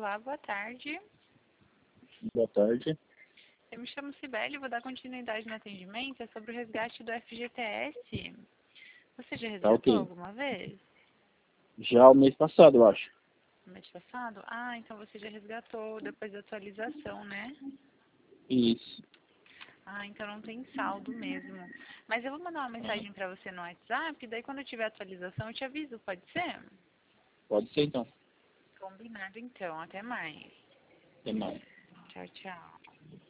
Olá, boa tarde. Boa tarde. Eu me chamo Cibele e vou dar continuidade no atendimento. É sobre o resgate do FGTS. Você já Tá resgatou ok. alguma vez? Já o mês passado, eu acho. No mês passado? Ah, então você já resgatou depois da atualização, né? Isso. Ah, então não tem saldo mesmo. Mas eu vou mandar uma mensagem pra você no WhatsApp, daí quando eu tiver atualização eu te aviso, pode ser? Pode ser então. Combinado então, até mais. Até mais. Tchau, tchau.